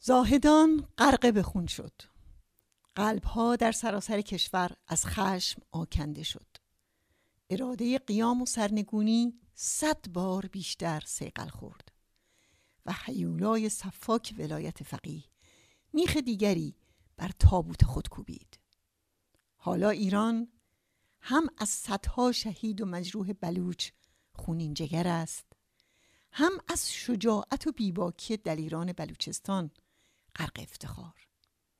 زاهدان غرقه به خون شد. قلب‌ها در سراسر کشور از خشم آکنده شد. اراده قیام و سرنگونی 100 بار بیشتر صیقل خورد و هیولای سفاک ولایت فقیه میخ دیگری بر تابوت خود کوبید. حالا ایران هم از صدها شهید و مجروح بلوچ خونین جگر است، هم از شجاعت و بیباکی دلیران بلوچستان غرق افتخار.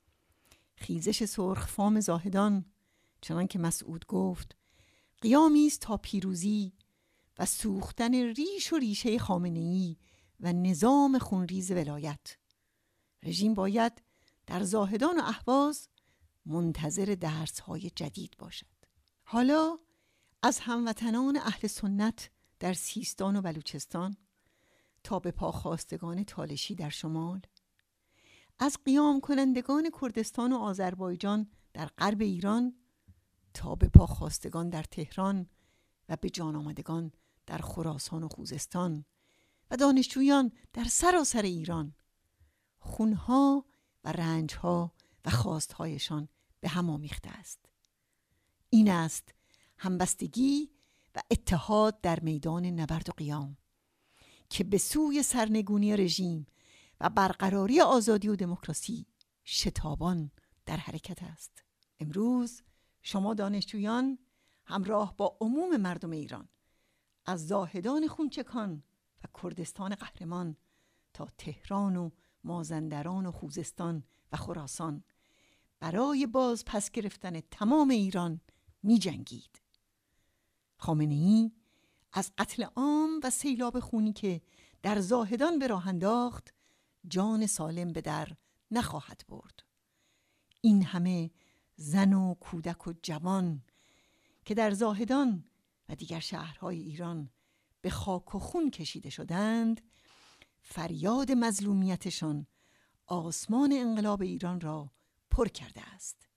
خیزش سرخفام زاهدان، چنان که مسعود گفت، قیامی است تا پیروزی و سوختن ریش و ریشه خامنه‌ای و نظام خونریز ولایت. رژیم باید در زاهدان و اهواز منتظر درس‌های جدید باشد. حالا از هموطنان اهل سنت در سیستان و بلوچستان تا به پاخواستگان تالشی در شمال، از قیام کنندگان کردستان و آذربایجان در غرب ایران تا به پاخواستگان در تهران و به جان آمدگان در خراسان و خوزستان و دانشجویان در سراسر ایران، خونها و رنجها و خواستهایشان به هم آمیخته است. این است همبستگی و اتحاد در میدان نبرد و قیام که به سوی سرنگونی رژیم و برقراری آزادی و دموکراسی شتابان در حرکت است. امروز شما دانشجویان همراه با عموم مردم ایران از زاهدان خونچکان و کردستان قهرمان تا تهران و مازندران و خوزستان و خراسان برای باز پس گرفتن تمام ایران می جنگید. خامنه‌ای از قتل عام و سیلاب خونی که در زاهدان به راه انداخت جان سالم به در نخواهد برد. این همه زن و کودک و جوان که در زاهدان و دیگر شهرهای ایران به خاک و خون کشیده شدند، فریاد مظلومیتشان آسمان انقلاب ایران را پر کرده است.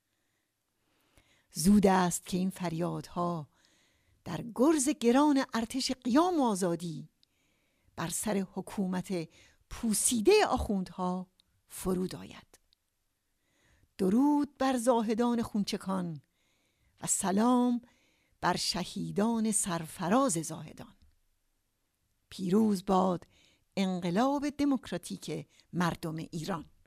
زود است که این فریادها در گرز گران ارتش قیام و آزادی بر سر حکومت پوسیده آخوندها فرود آید. درود بر زاهدان خونچکان و سلام بر شهیدان سرفراز زاهدان. پیروز باد انقلاب دموکراتیک مردم ایران.